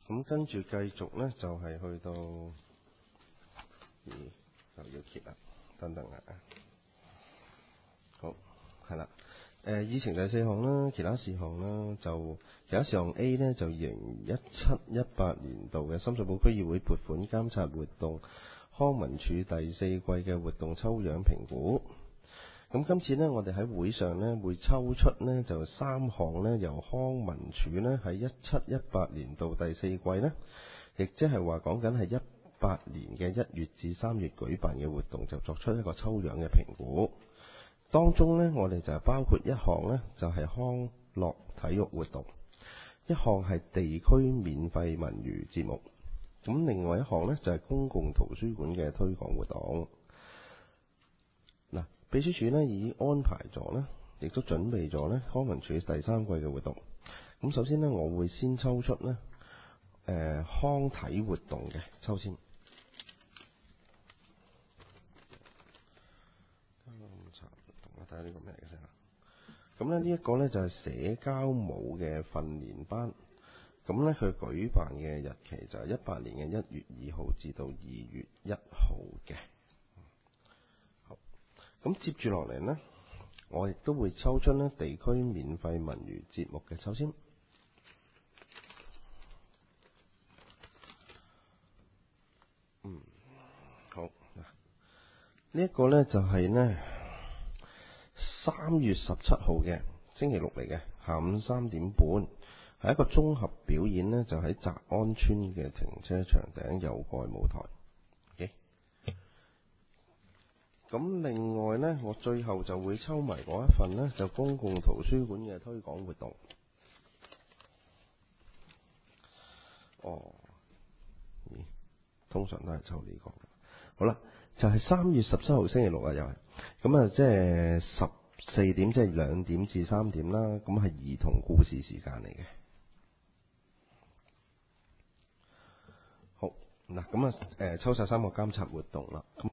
咁跟住繼續呢，就係去到，就要揭啦，等等啊，好，係啦，議程第4項啦，其他事項啦，其他事項 A 呢，就2017-18年度嘅深水埗區議會撥款監察活動康文署第4季嘅活動抽樣評估。咁今次呢，我哋喺會上呢會抽出呢就3項呢由康文署呢喺17-18年度第4季呢，亦即係話講緊係18年嘅1月至3月舉辦嘅活動，就作出一個抽樣嘅評估。當中呢，我哋就包括一項呢就係康樂體育活動，一項係地區免費文娛節目，咁另外一項呢就係公共圖書館嘅推廣活動。秘書處呢已經安排咗呢，亦都準備咗呢康文署第3季嘅活動。咁首先呢，我會先抽出呢康體活動嘅抽籤。睇下呢個咩嘅先啦。咁呢一個呢就係社交舞嘅訓練班。咁呢佢舉辦嘅日期就係18年嘅1月2號至到2月1號嘅。咁接住落嚟呢，我亦都會抽出呢地區免費文娛節目嘅抽籤。好，呢一個呢就係呢3月17號嘅星期六嚟嘅，下午3點半，係一個綜合表演呢，就喺澤安村嘅停車場頂有蓋舞台。咁另外呢，我最後就會抽埋嗰一份呢，就公共圖書館嘅推廣活動。通常都係抽呢個。好啦，就係3月17號星期六啊，又係。咁啊，即係14點，即係2點至3點啦。咁係兒童故事時間嚟嘅。好，嗱，咁啊，抽晒3個監察活動啦。